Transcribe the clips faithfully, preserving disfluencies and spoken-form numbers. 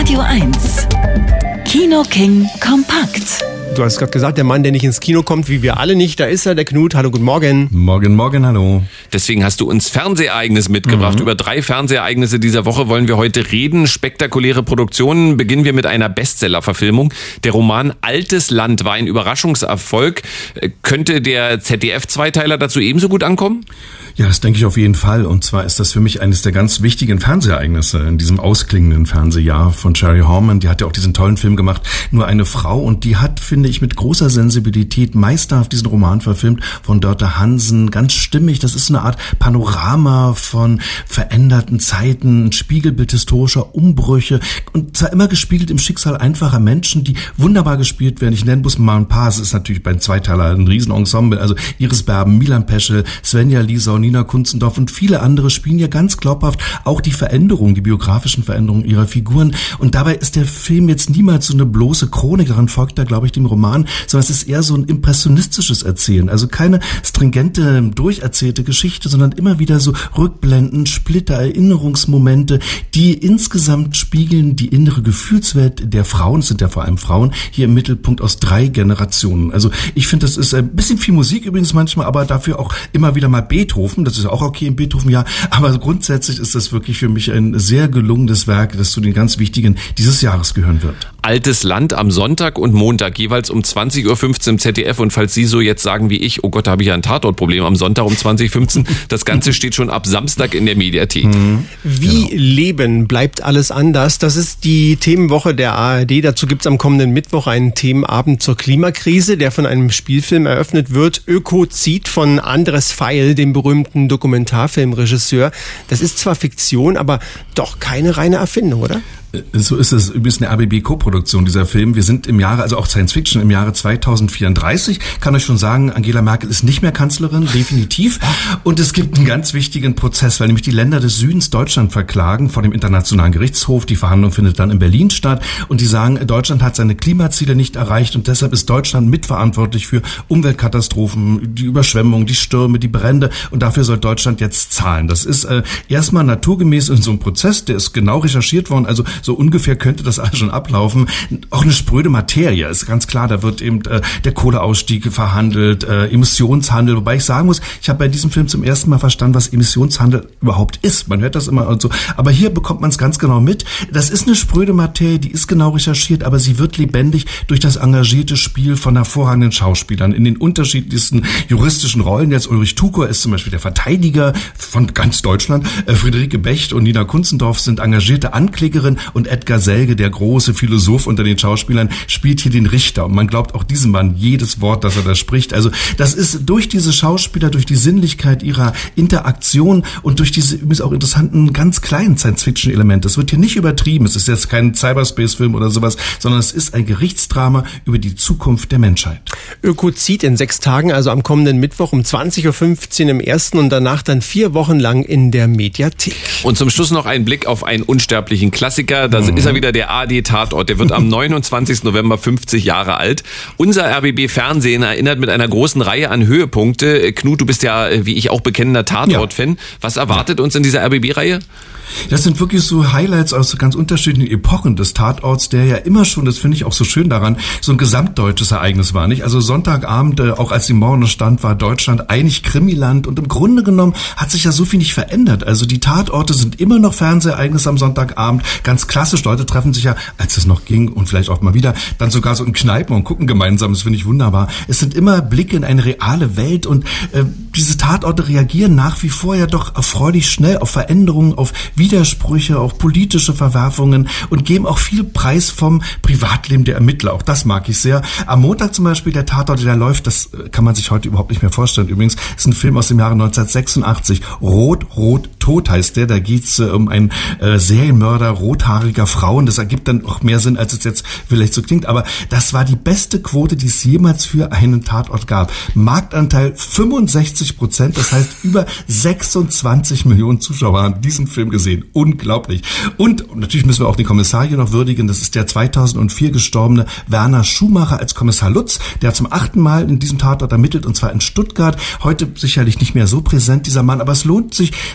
Radio eins. Kino King kompakt. Du hast gerade gesagt, der Mann, der nicht ins Kino kommt, wie wir alle nicht, da ist er, der Knut. Hallo, guten Morgen. Morgen, morgen, hallo. Deswegen hast du uns Fernsehereignisse mitgebracht. Mhm. Über drei Fernsehereignisse dieser Woche wollen wir heute reden. Spektakuläre Produktionen. Beginnen wir mit einer Bestseller-Verfilmung. Der Roman Altes Land war ein Überraschungserfolg. Könnte der Z D F-Zweiteiler dazu ebenso gut ankommen? Ja, das denke ich auf jeden Fall. Und zwar ist das für mich eines der ganz wichtigen Fernsehereignisse in diesem ausklingenden Fernsehjahr von Sherry Horman. Die hat ja auch diesen tollen Film gemacht, Nur eine Frau. Und die hat, finde ich, mit großer Sensibilität meisterhaft diesen Roman verfilmt von Dörte Hansen. Ganz stimmig. Das ist eine Art Panorama von veränderten Zeiten, ein Spiegelbild historischer Umbrüche. Und zwar immer gespiegelt im Schicksal einfacher Menschen, die wunderbar gespielt werden. Ich nenne bloß mal ein paar. Es ist natürlich bei den Zweiteiler ein Riesenensemble. Also Iris Berben, Milan Peschel, Svenja Liesau, Nina Kunzendorf und viele andere spielen ja ganz glaubhaft auch die Veränderungen, die biografischen Veränderungen ihrer Figuren. Und dabei ist der Film jetzt niemals so eine bloße Chronik, daran folgt da, glaube ich, dem Roman, sondern es ist eher so ein impressionistisches Erzählen. Also keine stringente, durcherzählte Geschichte, sondern immer wieder so Rückblenden, Splitter, Erinnerungsmomente, die insgesamt spiegeln die innere Gefühlswelt der Frauen, es sind ja vor allem Frauen, hier im Mittelpunkt aus drei Generationen. Also ich finde, das ist ein bisschen viel Musik übrigens manchmal, aber dafür auch immer wieder mal Beethoven. Das ist auch okay im Beethoven, ja. Aber grundsätzlich ist das wirklich für mich ein sehr gelungenes Werk, das zu den ganz wichtigen dieses Jahres gehören wird. Altes Land am Sonntag und Montag, jeweils um zwanzig Uhr fünfzehn im Z D F. Und falls Sie so jetzt sagen wie ich, oh Gott, da habe ich ja ein Tatortproblem am Sonntag um zwanzig Uhr fünfzehn, das Ganze steht schon ab Samstag in der Mediathek. Mhm. Wie genau. Leben bleibt alles anders? Das ist die Themenwoche der A R D. Dazu gibt es am kommenden Mittwoch einen Themenabend zur Klimakrise, der von einem Spielfilm eröffnet wird. Ökozid von Andres Feil, dem berühmten Dokumentarfilmregisseur. Das ist zwar Fiktion, aber doch keine reine Erfindung, oder? So ist es übrigens eine R B B-Koproduktion, dieser Film. Wir sind im Jahre, also auch Science Fiction, im Jahre zweitausendvierunddreißig. Kann euch schon sagen, Angela Merkel ist nicht mehr Kanzlerin, definitiv. Und es gibt einen ganz wichtigen Prozess, weil nämlich die Länder des Südens Deutschland verklagen vor dem Internationalen Gerichtshof. Die Verhandlung findet dann in Berlin statt. Und die sagen, Deutschland hat seine Klimaziele nicht erreicht und deshalb ist Deutschland mitverantwortlich für Umweltkatastrophen, die Überschwemmungen, die Stürme, die Brände. Und dafür soll Deutschland jetzt zahlen. Das ist äh, erstmal naturgemäß in so einem Prozess, der ist genau recherchiert worden. Also so ungefähr könnte das alles schon ablaufen. Auch eine spröde Materie, ist ganz klar. Da wird eben äh, der Kohleausstieg verhandelt, äh, Emissionshandel. Wobei ich sagen muss, ich habe bei diesem Film zum ersten Mal verstanden, was Emissionshandel überhaupt ist. Man hört das immer und so. Aber hier bekommt man es ganz genau mit. Das ist eine spröde Materie, die ist genau recherchiert, aber sie wird lebendig durch das engagierte Spiel von hervorragenden Schauspielern in den unterschiedlichsten juristischen Rollen. Jetzt Ulrich Tukur ist zum Beispiel der Verteidiger von ganz Deutschland. Äh, Friederike Becht und Nina Kunzendorf sind engagierte Anklägerin. Und Edgar Selge, der große Philosoph unter den Schauspielern, spielt hier den Richter. Und man glaubt auch diesem Mann jedes Wort, das er da spricht. Also das ist durch diese Schauspieler, durch die Sinnlichkeit ihrer Interaktion und durch diese übrigens auch interessanten, ganz kleinen Science-Fiction-Elemente. Es wird hier nicht übertrieben. Es ist jetzt kein Cyberspace-Film oder sowas, sondern es ist ein Gerichtsdrama über die Zukunft der Menschheit. Ökozid in sechs Tagen, also am kommenden Mittwoch um zwanzig Uhr fünfzehn im ersten und danach dann vier Wochen lang in der Mediathek. Und zum Schluss noch ein Blick auf einen unsterblichen Klassiker. Da ist er wieder, der A R D-Tatort. Der wird am neunundzwanzigsten November fünfzig Jahre alt. Unser R B B-Fernsehen erinnert mit einer großen Reihe an Höhepunkte. Knut, du bist ja, wie ich, auch bekennender Tatort-Fan. Was erwartet ja. uns in dieser R B B-Reihe? Das sind wirklich so Highlights aus ganz unterschiedlichen Epochen des Tatorts, der ja immer schon, das finde ich auch so schön daran, so ein gesamtdeutsches Ereignis war, nicht? Also Sonntagabend, äh, auch als die Morgen stand, war Deutschland eigentlich Krimiland und im Grunde genommen hat sich ja so viel nicht verändert. Also die Tatorte sind immer noch Fernsehereignisse am Sonntagabend, ganz klassisch. Leute treffen sich ja, als es noch ging und vielleicht auch mal wieder, dann sogar so in Kneipen und gucken gemeinsam. Das finde ich wunderbar. Es sind immer Blicke in eine reale Welt und äh, diese Tatorte reagieren nach wie vor ja doch erfreulich schnell auf Veränderungen, auf Widersprüche, auch politische Verwerfungen und geben auch viel Preis vom Privatleben der Ermittler. Auch das mag ich sehr. Am Montag zum Beispiel der Tatort, der läuft, das kann man sich heute überhaupt nicht mehr vorstellen. Übrigens ist ein Film aus dem Jahre neunzehnhundertsechsundachtzig. Rot, Rot, Tot heißt der. Da geht's äh, um einen äh, Serienmörder rothaariger Frauen. Das ergibt dann auch mehr Sinn, als es jetzt vielleicht so klingt. Aber das war die beste Quote, die es jemals für einen Tatort gab. Marktanteil fünfundsechzig Prozent. Das heißt, über sechsundzwanzig Millionen Zuschauer haben diesen Film gesehen. Unglaublich. Und natürlich müssen wir auch den Kommissar hier noch würdigen. Das ist der zweitausendvier gestorbene Werner Schumacher als Kommissar Lutz. Der hat zum achten Mal in diesem Tatort ermittelt, und zwar in Stuttgart. Heute sicherlich nicht mehr so präsent, dieser Mann. Aber es lohnt sich, sich das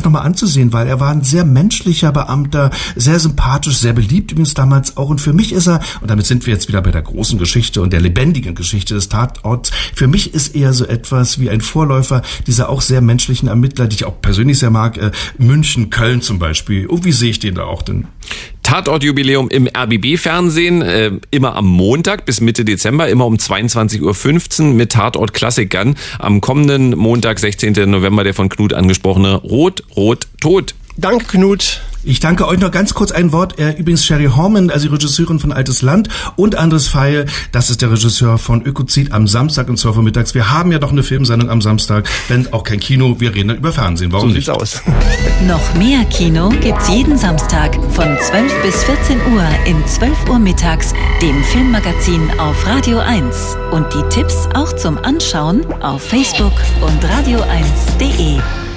nochmal anzusehen, weil er war ein sehr menschlicher Beamter, sehr sympathisch, sehr beliebt übrigens damals auch. Und für mich ist er, und damit sind wir jetzt wieder bei der großen Geschichte und der lebendigen Geschichte des Tatorts, für mich ist er so etwas wie ein Vorläufer dieser auch sehr menschlichen Ermittler, die ich auch persönlich sehr mag, äh, München, Köln zum Beispiel. Und wie sehe ich den da auch denn? Tatortjubiläum im R B B-Fernsehen, äh, immer am Montag bis Mitte Dezember, immer um zweiundzwanzig Uhr fünfzehn mit Tatort-Klassikern. Am kommenden Montag, sechzehnten November, der von Knut angesprochene Rot, Rot, Tod. Danke, Knut. Ich danke euch noch ganz kurz ein Wort. Äh, übrigens Sherry Horman, also die Regisseurin von Altes Land, und Andres Feil, das ist der Regisseur von Ökozid am Samstag um zwölf Uhr mittags. Wir haben ja doch eine Filmsendung am Samstag, wenn auch kein Kino, wir reden dann über Fernsehen. Warum so nicht? Sieht's aus. Noch mehr Kino gibt's jeden Samstag von zwölf bis vierzehn Uhr in zwölf Uhr mittags, dem Filmmagazin auf Radio eins. Und die Tipps auch zum Anschauen auf Facebook und radio eins punkt de.